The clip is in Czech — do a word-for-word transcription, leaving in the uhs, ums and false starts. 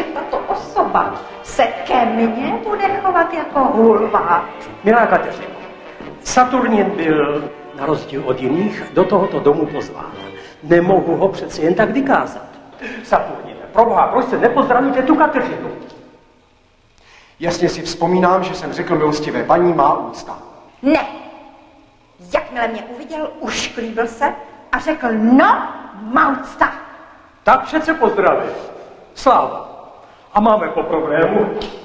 že tato osoba se ke mně bude chovat jako hulvát. Milá Kateřino, Saturnin byl, na rozdíl od jiných, do tohoto domu pozván. Nemohu ho přeci jen tak vykázat. Saturnine, proboha, proč se nepozdravíte tu Kateřinu? Jasně si vzpomínám, že jsem řekl milostivé paní má úcta. Ne. Jakmile mě uviděl, ušklíbil se a řekl, no, má úcta. Tak přece pozdravil. Sláva. A máme po problému.